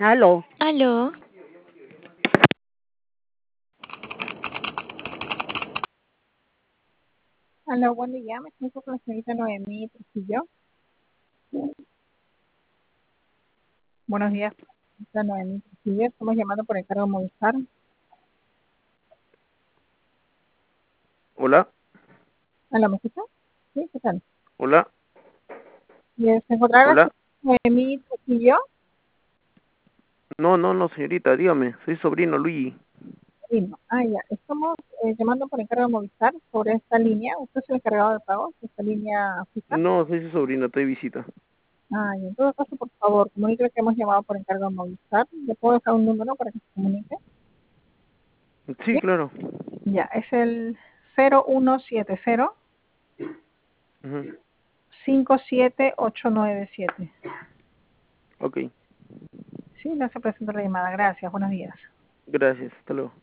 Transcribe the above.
Aló. Aló. Aló, buen día. Me siento con la señorita Noemí Trujillo. Buenos días, señorita Noemí Trujillo. Estamos llamando por encargo de Movistar. Hola, Aló, ¿me escucha? Sí, ¿qué tal? hola, ¿Se encontrará la hola. señorita Noemí Trujillo? No, señorita, dígame, soy sobrino Luigi. Sí, no. Ya. Estamos llamando por encargo de Movistar sobre esta línea. ¿Usted es el encargado de pago de esta línea fija? No, soy su sobrino, estoy de visita. Y en todo caso, por favor, comuníquele que hemos llamado por encargo de Movistar. ¿Le puedo dejar un número para que se comunique? Sí, claro. Ya, es el 0170 Ujú. 57897. Ok, Sí, no se presenta la llamada. Gracias. Buenos días. gracias, hasta luego.